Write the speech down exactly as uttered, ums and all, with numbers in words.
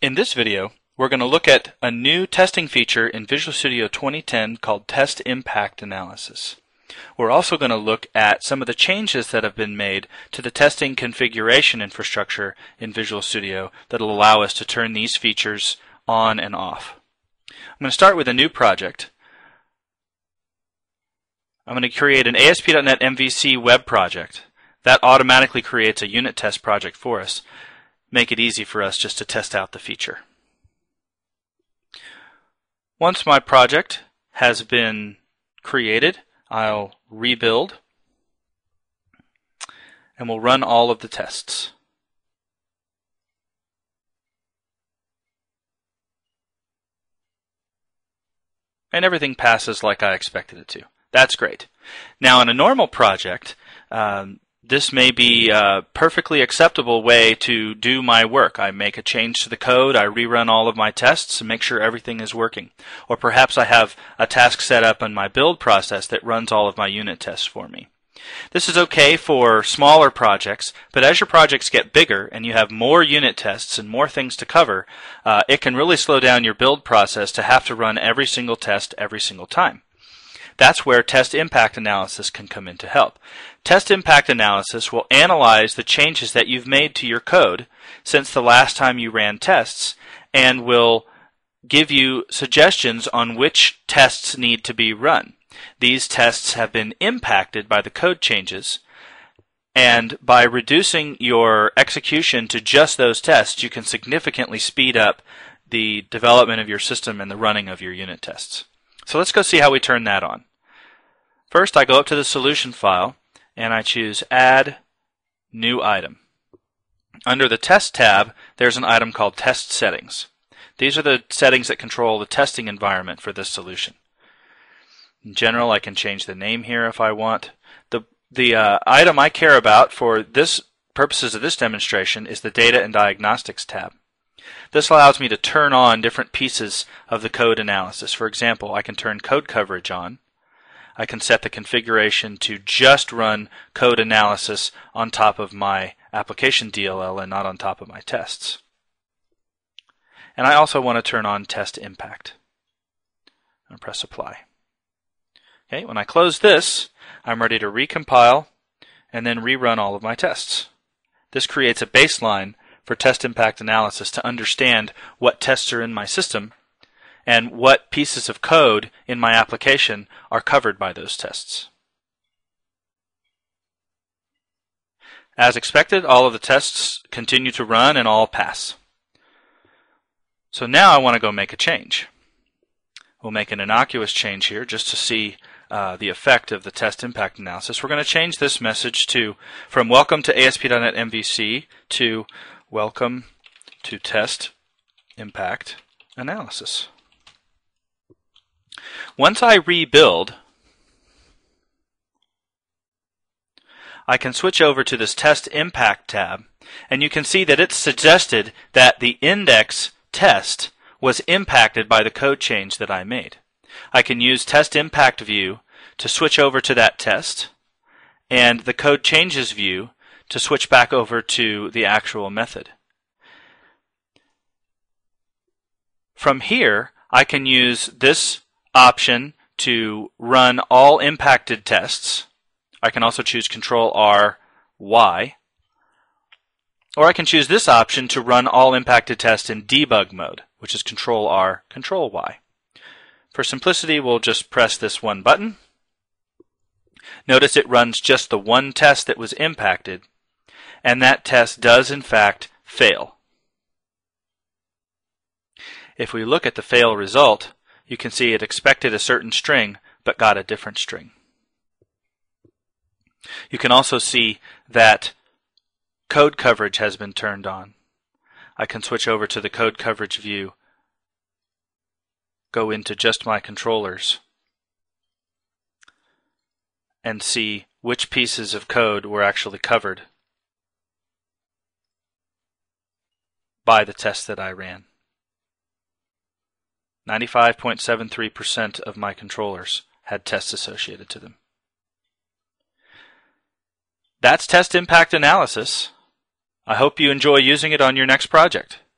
In this video, we're going to look at a new testing feature in Visual Studio twenty ten called Test Impact Analysis. We're also going to look at some of the changes that have been made to the testing configuration infrastructure in Visual Studio that will allow us to turn these features on and off. I'm going to start with a new project. I'm going to create an A S P dot net M V C web project. That automatically creates a unit test project for us. Make it easy for us just to test out the feature. Once my project has been created, I'll rebuild and we'll run all of the tests. And everything passes like I expected it to. That's great. Now in a normal project, um, this may be a perfectly acceptable way to do my work. I make a change to the code, I rerun all of my tests and make sure everything is working. Or perhaps I have a task set up in my build process that runs all of my unit tests for me. This is okay for smaller projects, but as your projects get bigger and you have more unit tests and more things to cover, uh, it can really slow down your build process to have to run every single test every single time. That's where Test Impact Analysis can come in to help. Test Impact Analysis will analyze the changes that you've made to your code since the last time you ran tests and will give you suggestions on which tests need to be run. These tests have been impacted by the code changes, and by reducing your execution to just those tests, you can significantly speed up the development of your system and the running of your unit tests. So let's go see how we turn that on. First, I go up to the solution file and I choose Add New Item. Under the Test tab, there's an item called Test Settings. These are the settings that control the testing environment for this solution. In general, I can change the name here if I want. The, the uh, item I care about for this purposes of this demonstration is the Data and Diagnostics tab. This allows me to turn on different pieces of the code analysis. For example, I can turn code coverage on. I can set the configuration to just run code analysis on top of my application D L L and not on top of my tests. And I also want to turn on Test Impact. And press Apply. Okay, when I close this, I'm ready to recompile and then rerun all of my tests. This creates a baseline for Test Impact Analysis to understand what tests are in my system and what pieces of code in my application are covered by those tests. As expected, all of the tests continue to run and all pass. So now I want to go make a change. We'll make an innocuous change here just to see uh, the effect of the Test Impact Analysis. We're going to change this message to from Welcome to A S P dot net M V C to Welcome to Test Impact Analysis. Once I rebuild, I can switch over to this Test Impact tab, and you can see that it's suggested that the index test was impacted by the code change that I made. I can use Test Impact View to switch over to that test, and the Code Changes view to switch back over to the actual method. From here, I can use this option to run all impacted tests. I can also choose Control R Y. Or I can choose this option to run all impacted tests in debug mode, which is Control R, Control Y. For simplicity, we'll just press this one button. Notice it runs just the one test that was impacted, and that test does in fact fail. If we look at the fail result, you can see it expected a certain string but got a different string. You can also see that code coverage has been turned on. I can switch over to the code coverage view, go into just my controllers, and see which pieces of code were actually covered by the test that I ran. ninety-five point seven three percent of my controllers had tests associated to them. That's Test Impact Analysis. I hope you enjoy using it on your next project.